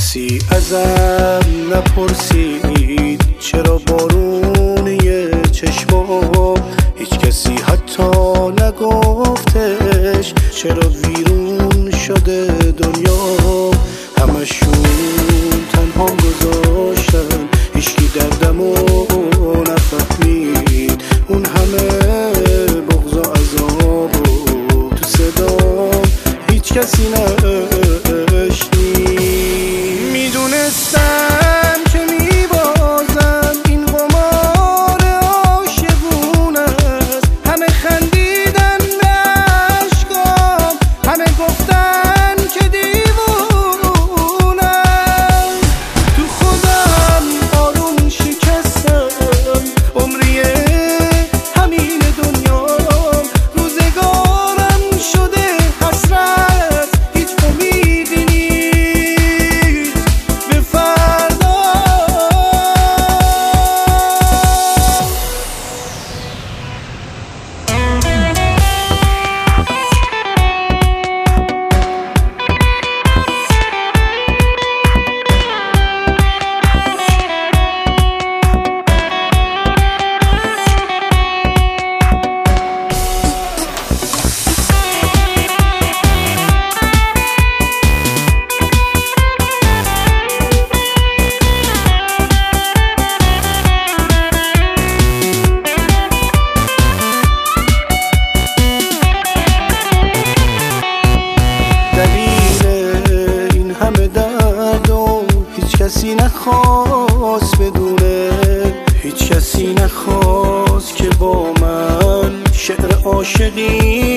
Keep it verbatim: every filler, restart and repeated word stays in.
کسی ازم نپرسید چرا بارونی چشمام، هیچ کسی حتی نگفتش چرا ویرون شده دنیا. همشون تنها گذاشتن، هیچکی دردمو نفهمید، اون همه بغض و عذاب و تو صدام هیچ کسی نشنید. میدونستم که میبازم این قمار عاشقونه است، همه خندیدن به عشقام، همه گفتن که دیوونه. تو خودم آروم شکستم، عمریه همین دنیا، روزگارم شده حسرت، هیچ امیدی نیست به فردا. کسی نخواست بدونه، هیچ کسی نخواست که با من شعر عاشقی